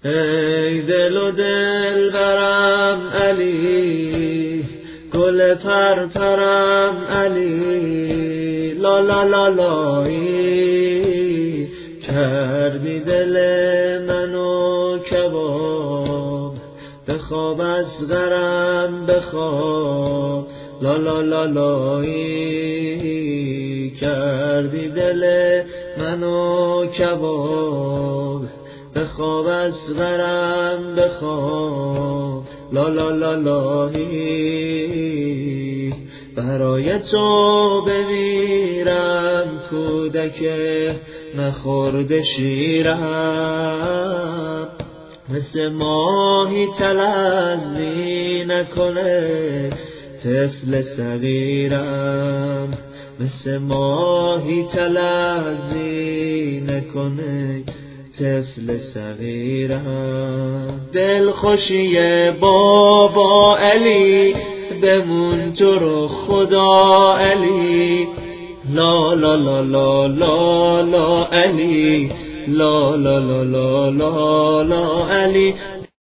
ای دل و دل برم علی، گل پرپرم علی، لا لا لا لایی، کردی دل منو کباب، بخواب از غرم بخواب، لا لا لا لایی، کردی دل منو کباب، بخواب از غرم بخواب، لا لا لا لایی، برای تو بمیرم کودک نخورده شیرم، مثل ماهی تلظی نکنه طفل صغیرم، مثل ماهی تلظی نکنه طفل صغیرم. دل خوشی بابا علی، بمون تو رو خدا علی، لا لا لا لا لا لا علی، لا لا لا لا لا لا علی،